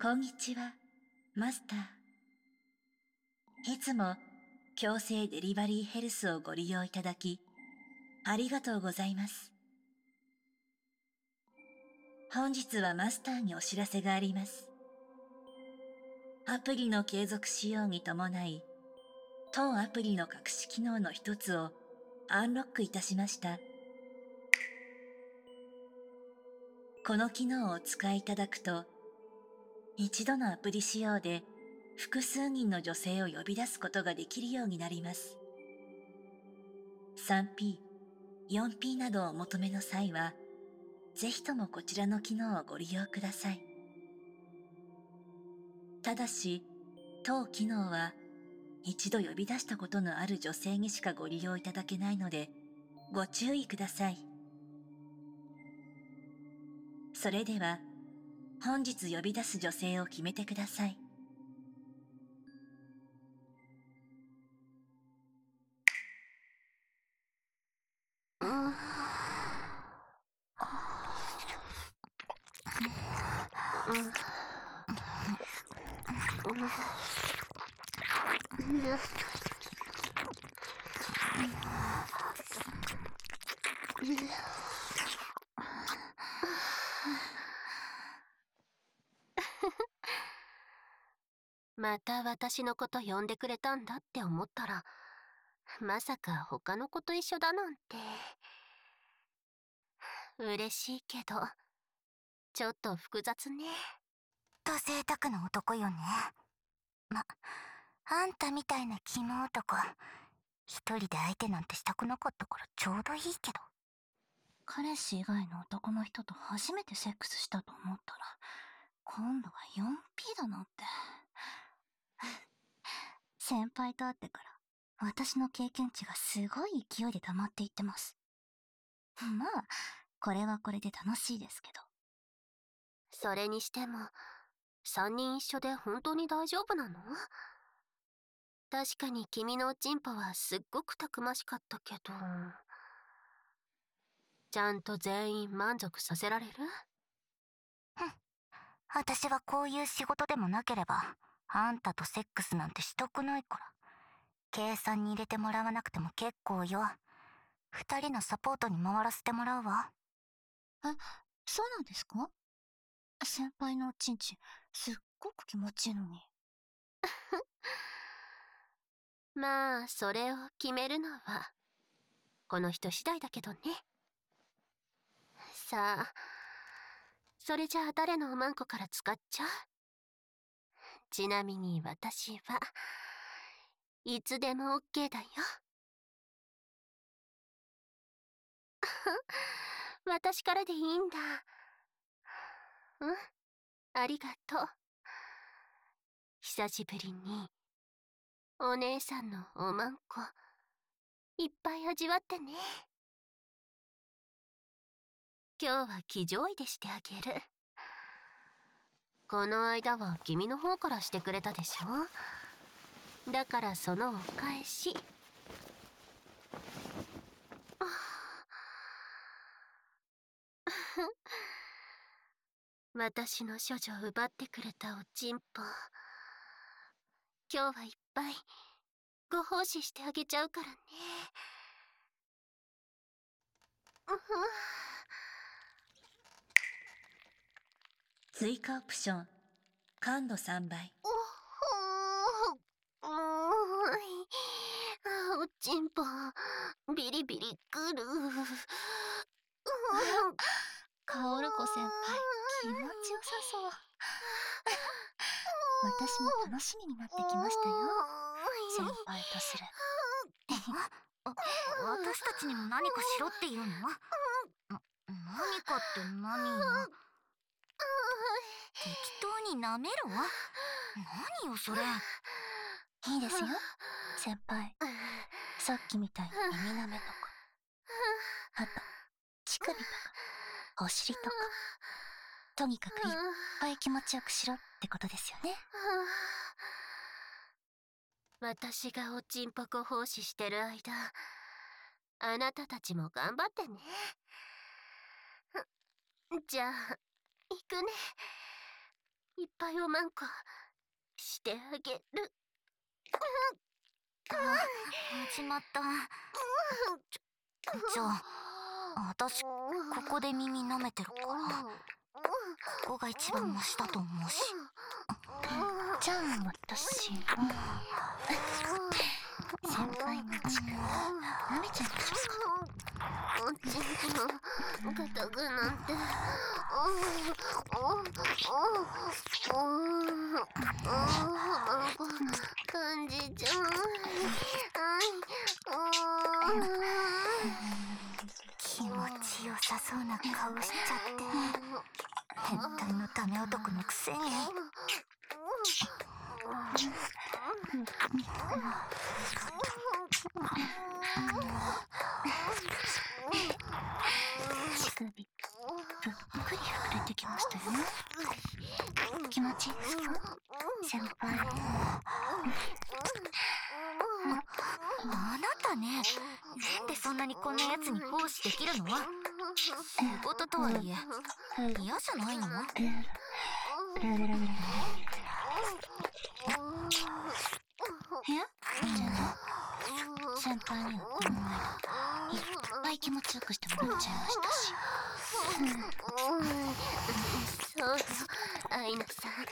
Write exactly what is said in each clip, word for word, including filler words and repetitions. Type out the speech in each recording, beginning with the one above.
こんにちは、マスター。いつも強制デリバリーヘルスをご利用いただき、ありがとうございます。本日はマスターにお知らせがあります。アプリの継続使用に伴い、当アプリの隠し機能の一つをアンロックいたしました。この機能をお使いいただくと、一度のアプリ使用で複数人の女性を呼び出すことができるようになります。スリーピー、フォーピー などをお求めの際は、ぜひともこちらの機能をご利用ください。ただし、当機能は一度呼び出したことのある女性にしかご利用いただけないので、ご注意ください。それでは、本日呼び出す女性を決めてください。 また私のこと呼んでくれたんだって思ったら、まさか他の子と一緒だなんて。嬉しいけど、ちょっと複雑ね。 と贅沢な男よね。ま、あんたみたいなキモ男、一人で相手なんてしたくなかったからちょうどいいけど。 彼氏以外の男の人と初めてセックスしたと思ったら、今度は フォーピー だなんて。先輩と会ってから、私の経験値がすごい勢いで溜まっていってます。まあ、これはこれで楽しいですけど。 それにしても、三人一緒で本当に大丈夫なの？確かに君のおちんぽはすっごくたくましかったけど、ちゃんと全員満足させられる？ ふん。私はこういう仕事でもなければ、あんたとセックスなんてしたくないから。計算に入れてもらわなくても結構よ。二人のサポートに回らせてもらうわ。 え、そうなんですか？先輩のおちんちん、すっごく気持ちいいのに。 まあ、それを決めるのは、この人次第だけどね。さあ、それじゃあ誰のおまんこから使っちゃう？ちなみに私は、いつでも OK だよ。私からでいいんだ。うん、ありがとう。久しぶりに、お姉さんのおまんこ、いっぱい味わってね。今日は騎乗位でしてあげる。この間は君の方からしてくれたでしょ？だからそのお返し。私の処女を奪ってくれたおちんぽ。今日はいっぱいご奉仕してあげちゃうからね。 追加オプション、感度さんばい。 おほー、おーい、あおちんぽ、ビリビリくる。 カオル子先輩、気持ちよさそう。私も楽しみになってきましたよ。先輩とする。 あ、私たちにも何かしろって言うの？な、何かって何よ。適当に舐めるわ。何よそれ。 いいですよ、先輩。さっきみたいに耳舐めとか、あと、乳首とか、お尻とか。とにかくいっぱい気持ちよくしろってことですよね。 私がおちんぽこ奉仕してる間、あなたたちも頑張ってね。じゃあ、行くね。 いっぱいおまんこしてあげる。 始まった。じゃあ私ここで耳舐めてるからここが一番マシだと思うし。 じゃあ私も先輩のチク舐めちゃいましょうか。 おちんこの肩ぐなんて感じちゃう。 気持ちよさそうな顔しちゃって変態のダメ男のくせに。 乳首ぷっくり膨れてきましたよ。気持ちいいですか先輩。 あなたね、なんでそんなにこんなやつに奉仕できるの？仕事とはいえ嫌じゃないの？ 部屋先輩にはこの前いっぱい気持ちよくしてもらっちゃいましたし。 そうよ、アイナさん。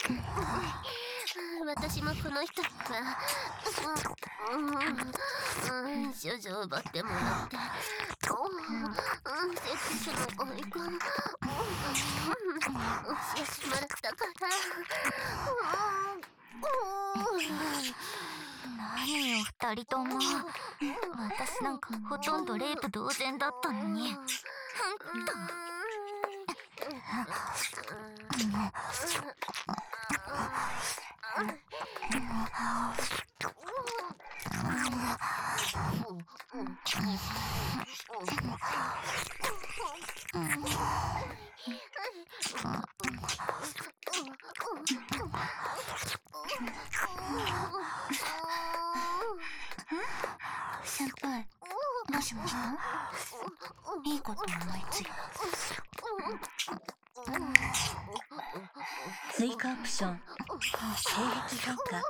私もこの人には少女を奪ってもらってセックスの恋か教えてもらったから。 何よ二人とも、私なんかほとんどレイプ同然だったのに。ほんと先輩どうしました？いいこと思いついた。 追加オプション、性癖評価。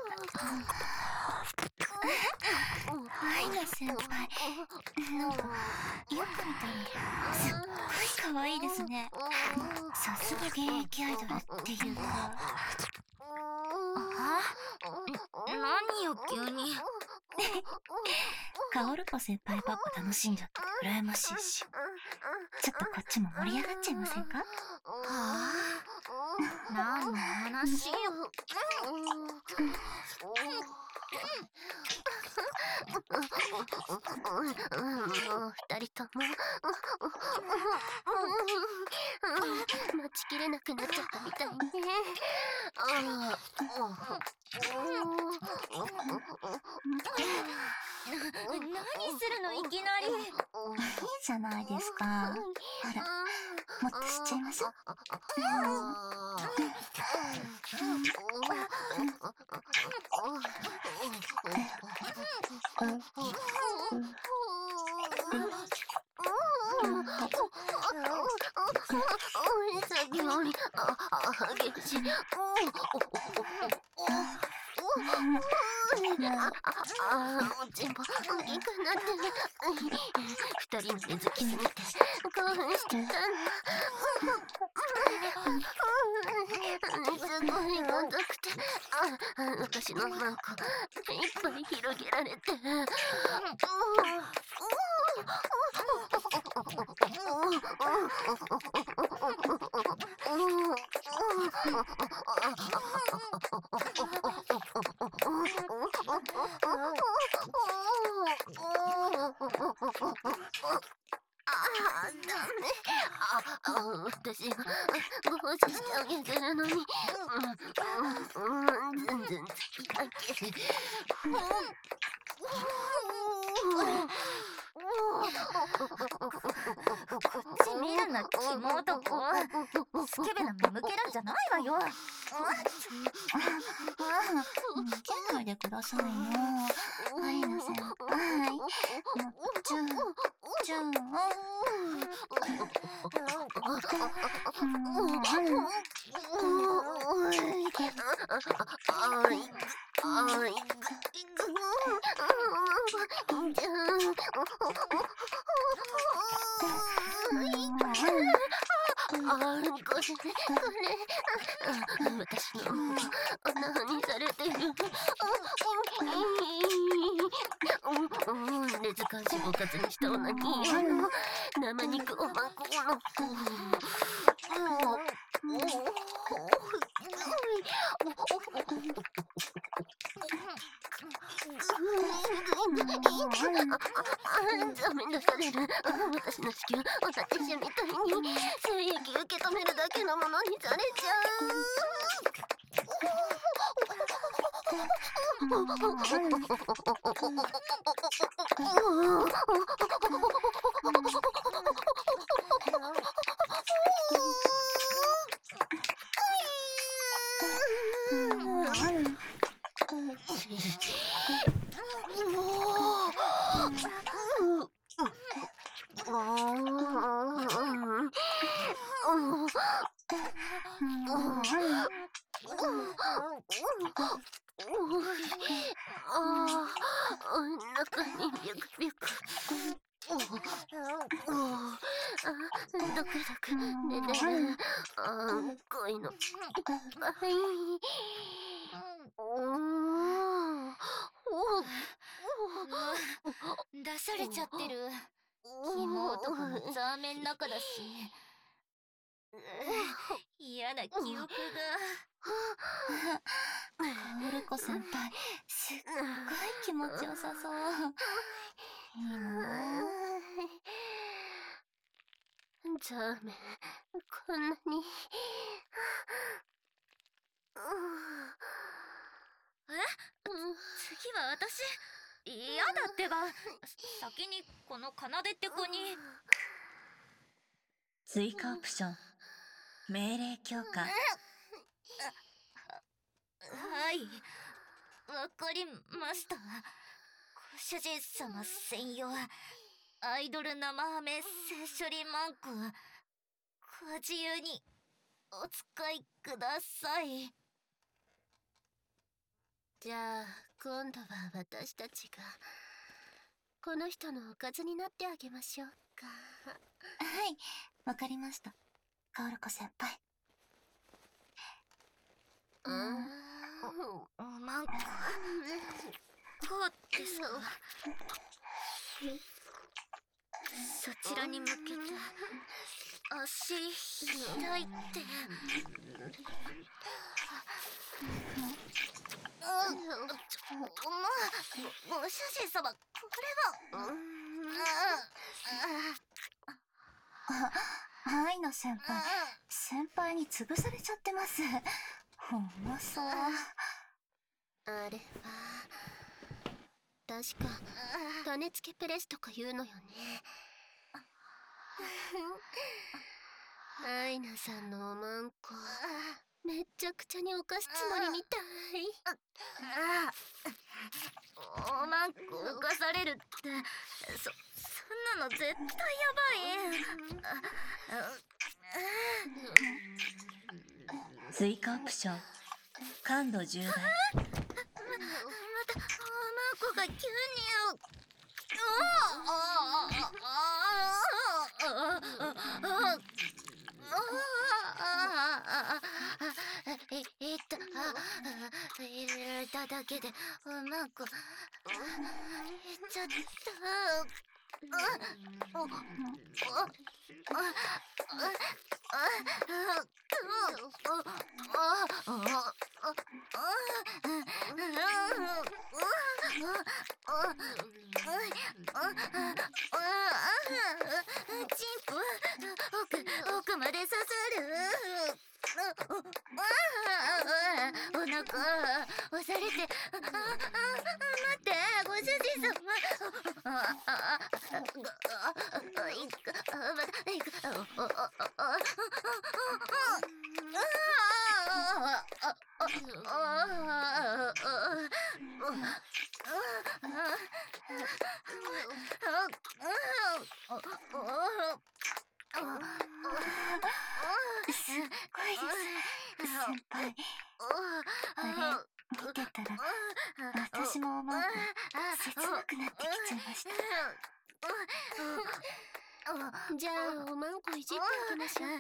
アイナ先輩、なんかよく見たらすっごい可愛いですね。さすが現役アイドルっていうか。 あ、何よ急に。 カオルポ先輩ばっか楽しんじゃって羨ましいし、ちょっとこっちも盛り上がっちゃいませんか？ はあ、何の話よ。 もう二人とも待ちきれなくなっちゃったみたいね。 何するのいきなり。 いいじゃないですか。あら、もっとしちゃいましょう。 さっきより激しい。ああ、おちんぽ大きくなってね。二人の手好きすぎて興奮してたんだ。すごい長くて、私のマンコいっぱい広げられて。私が防止してあげてるのに、全然つきだけ。 こっち見るな、キモ男。スケベな目向けるんじゃないわよ。 つけないでくださいよ。アイナ先輩。もうチュー、チュー。 私の何されてる。レズカン脂肪カツにしたオナニー、生肉おまんこのダメ出される。私の子宮おたてしみたいに精液受け止めるだけのものにされちゃう。中にビュクビュク。ドクドクねねね。恋のいっぱい。 出されちゃってる。キモ男のザーメン中だし。嫌な記憶が。カオルコ先輩、すっごい気持ちよさそう。いいな。 ザーメン、こんなに。 え？次は私？嫌だってば。先にこの奏って子に。 追加オプション、命令強化。 はい、わかりました。ご主人様専用アイドル生ハメ性処理マンコ、ご自由にお使いください。 じゃあ今度は私たちがこの人のおかずになってあげましょうか。 はい、わかりました、カオルコ先輩。うん、おまんこ、こうですか。そちらに向けて足開いて。うん、もうご主人様、これは。あ、愛の先輩、先輩に潰されちゃってます。ほんまそう。 あれは確か種付けプレスとか言うのよね。アイナさんのおまんこ、めっちゃくちゃに犯すつもりみたい。 おまんこ犯されるって、そ、そんなの絶対やばい。 追加オプション、感度じゅうだい。 ま、またおまんこが急に。え、えっと、入れただけでおまんこ減っちゃった。チンポ奥奥まで刺さる。お腹押されて。ああ、待って、ご主人様。ああ、すっごいです、先輩。 あれ、見てたら、私も思うと切なくなってきちゃいました。 じゃあ、おまんこいじってあげましょ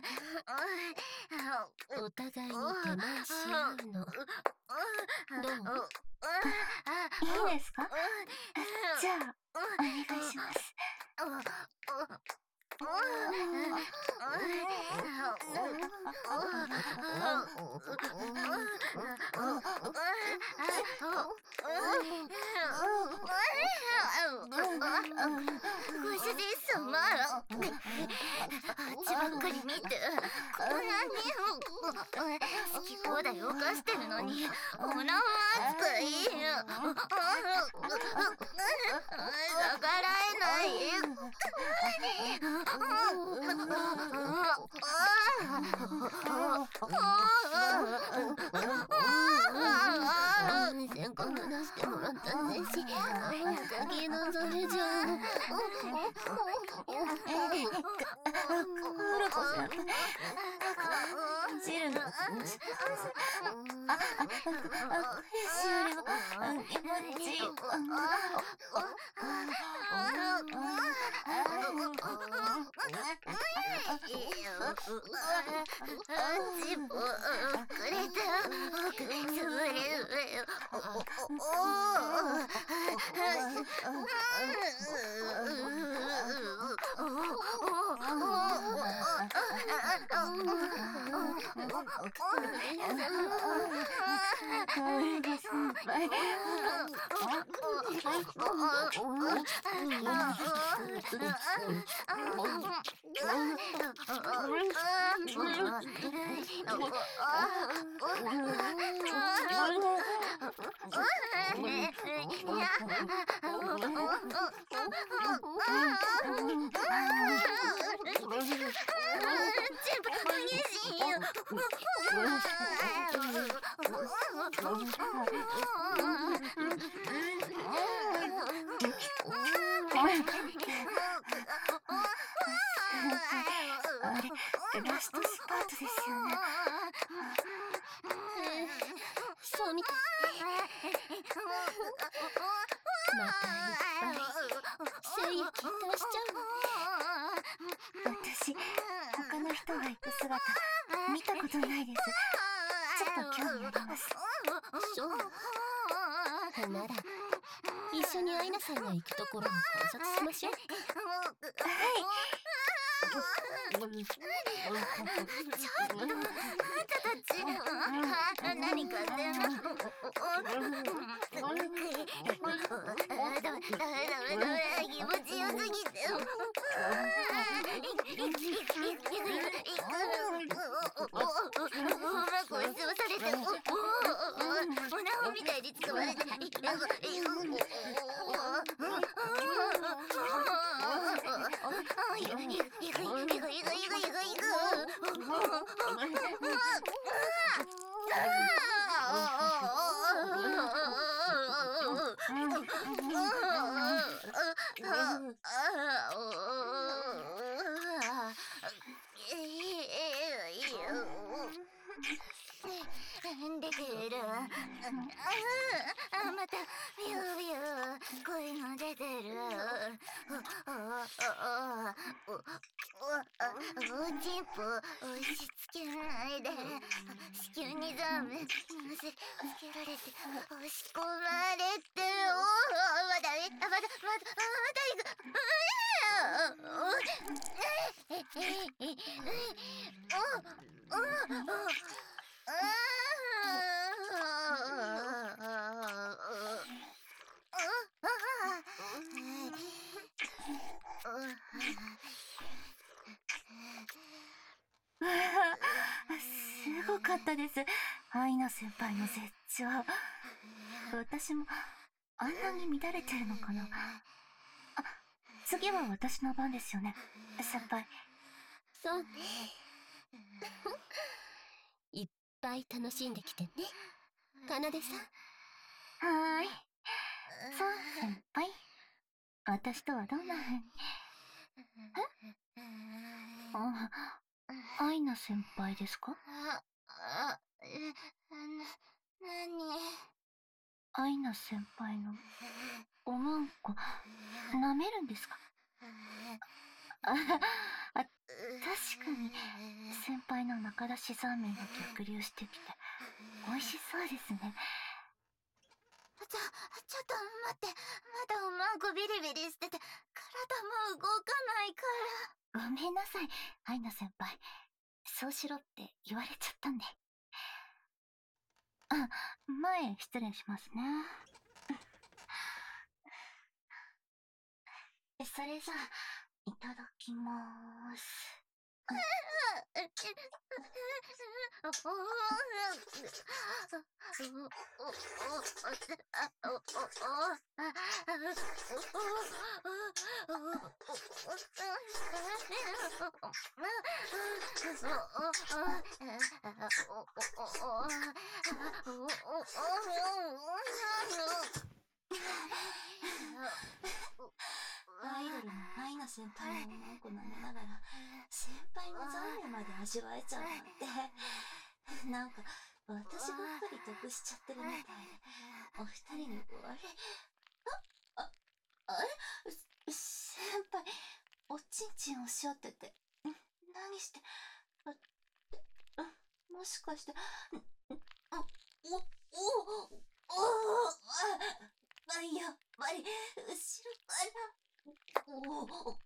う。お互いに手前し合うの。どう？ いいですか？じゃあ、お願いします。 ご主人様、あっちばっかり見て、こんなに好き放題犯してるのに、おなま扱い。逆らえない。せっかく出してもらったんだし、先のそれじゃ黒子さん、ジルの、あ、あ、あ、しおりも、気持ちいい。 ジップくれた。潰れる。おおおラストスパートですよね。 そうみたい。またいっぱい精液出しちゃう私、他の人が行く姿、見たことないです。ちょっと興味あります。 そう。なら、一緒にアイナさんが行くところを観察しましょう。 はい。 ちょっと、あんたたち、何かってんの？ダメ、ダメ、ダメ、ダメ、気持ちよすぎて。おまこ押し押されて、おなほみたいに使われて、出てる。あ、また、ビュービュー、声も出てる。おちんぽ、押し付けないで。子宮にザーメン、つけられて、押し込まれて、おまだ、まだ、まだ、まだ行く。 すごかったです。アイナ先輩の絶頂。私もあんなに乱れてるのかな。あ、次は私の番ですよね、先輩。 そうね。いっぱい楽しんできてね、かなでさん。 はーい。さあ、先輩。私とはどんな風に。え？あ、アイナ先輩ですか？ あ、あ、え、あの、 アイナ先輩のおまんこ舐めるんですか？あ、あ、確かに先輩の中出しザーメンが逆流してきて美味しそうですね。 ちょ、ちょっと待って。まだおまんこビリビリしてて、体も動かないかごめんなさい、アイナ先輩。そうしろって言われちゃったんで。あ、前失礼しますね。それじゃあ、いただきまーす。アイドルのアイナ先輩のおまんこ舐めながら先輩のザーメンまで味わえちゃうなんて、なんか私ばっかり得しちゃってるみたいで、お二人に悪い。あ、あ、あれ、先輩おちんちんおっしゃってて何して、あ、もしかして、お、お、お、お、あ、やっぱり後ろからおお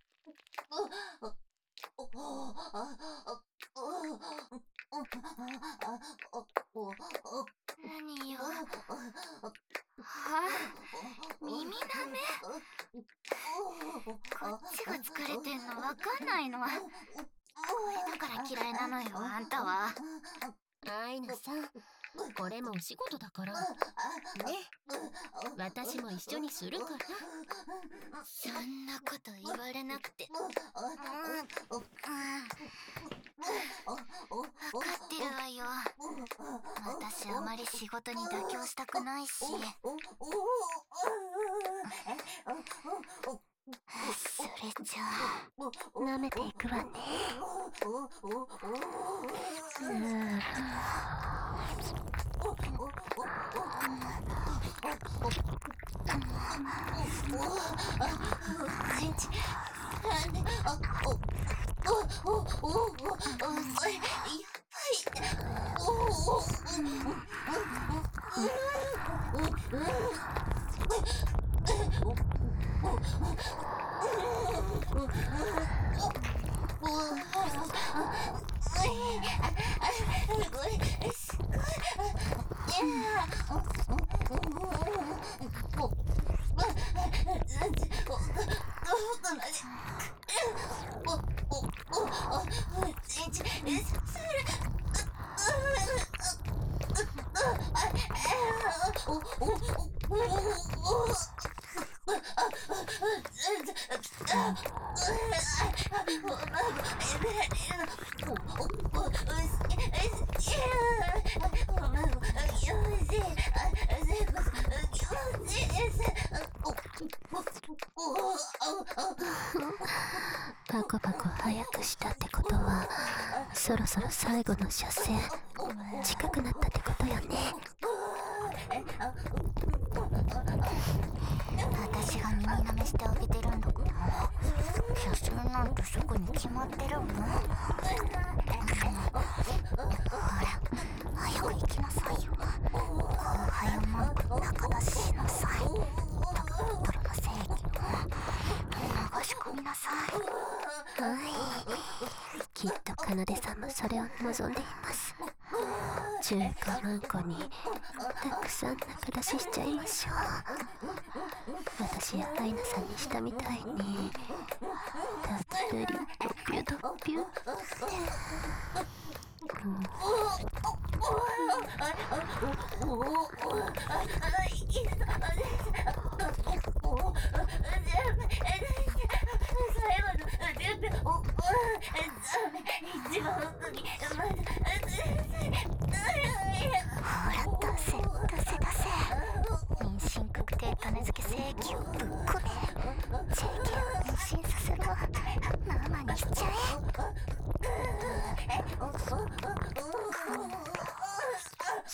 おお何よ。はぁ、耳だめ。こっちが疲れてんのわかんないの。これだから嫌いなのよ、あんたは。 アイナさん、これもお仕事だからね。私も一緒にするから。 そんなこと言われなくて。うん、分かってるわよ。私あまり仕事に妥協したくないし。それじゃあ舐めていくわね。うんちんちん、なんで、あ、お、お、お、お、お、お、やっぱり、お、お、お、パコパコ早くしたってことは、そろそろ最後の射線近くなったってことよね。私が耳舐めしてあげてるんだから、射線なんてすぐに決まってるもん。ほら、早く行きなさいよ。後輩を文句中出ししなさい。ドクトルの正義を流し込みなさい。はい、きっと奏さんもそれを望んでいます。中華マンコにたくさん中出ししちゃいましょう。私やアイナさんにしたみたいにたっぷりドピュドピュって、うん、ほら出せ出せ出せ。妊娠確定種付け正規をぶっこめ、ジェーケー を妊娠させろ。生にしちゃえ。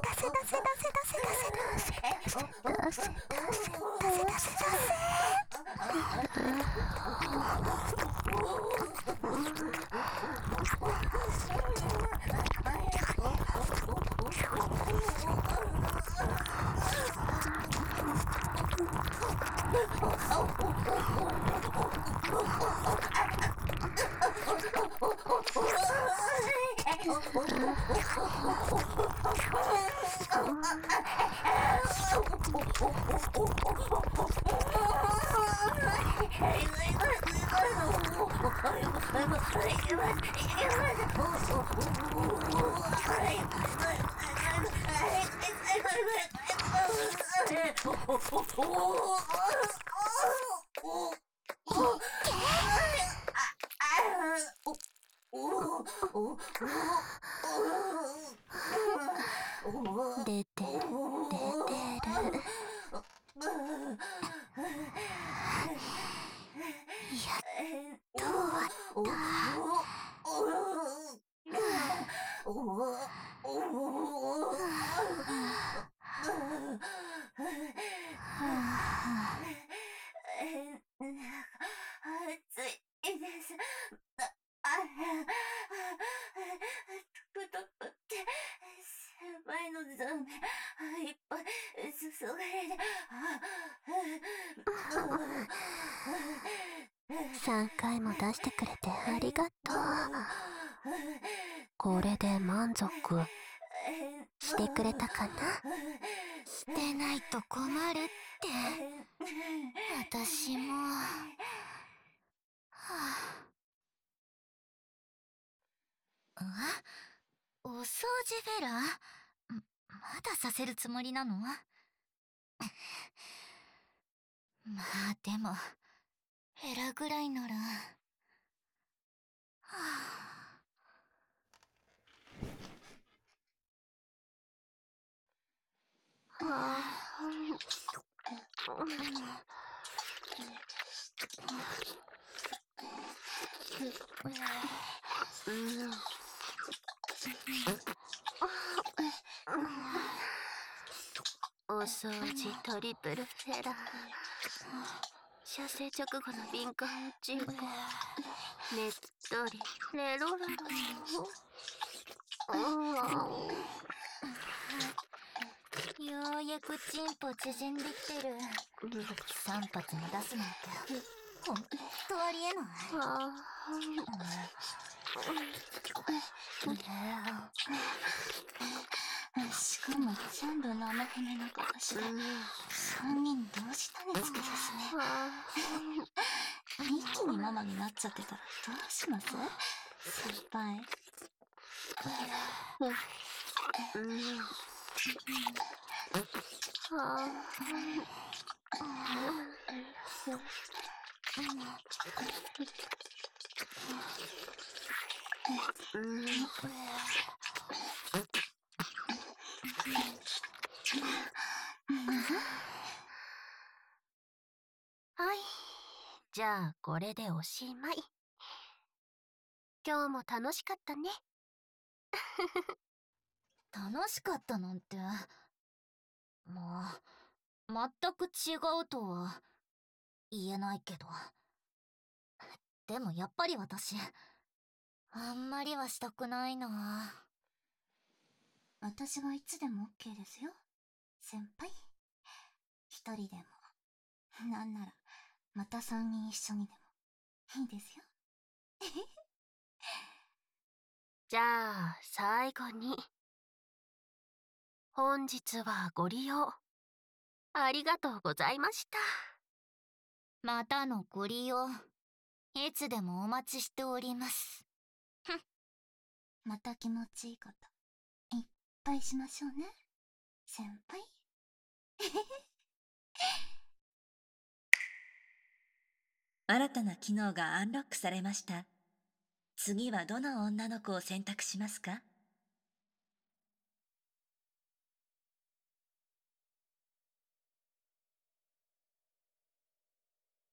出て、出てる。やっと終わった。 暑いです。ああ、トクトクって先輩のザメいっぱい注がれて、 さんかいも出してくれてありがとう。これで満足してくれたかな？ してないと困るって。私も。はあ、あ、お掃除フェラ？まださせるつもりなの？まあでもヘラぐらいなら。はあ、 はあ、お掃除トリプルフェラ。射精直後の敏感宇宙語。ねっとりレロラロ。 ようやくチンポ縮んできてる。さん発も出すなんてほんとありえない。 はあ、 しかも全部生骨の形で、三人同時種付けですね。一気にママになっちゃってたらどうします？先輩。 はい。じゃあ、これでおしまい。今日も楽しかったね。 楽しかったなんて、まあ、全く違うとは言えないけど。でもやっぱり私、あんまりはしたくないな。 私はいつでも OK ですよ、先輩。一人でも、なんなら、また三人一緒にでも、いいですよ。 じゃあ、最後に、 本日はご利用ありがとうございました。 またのご利用、いつでもお待ちしております。ふん。 また気持ちいいこといっぱいしましょうね、先輩。 新たな機能がアンロックされました。次はどの女の子を選択しますか？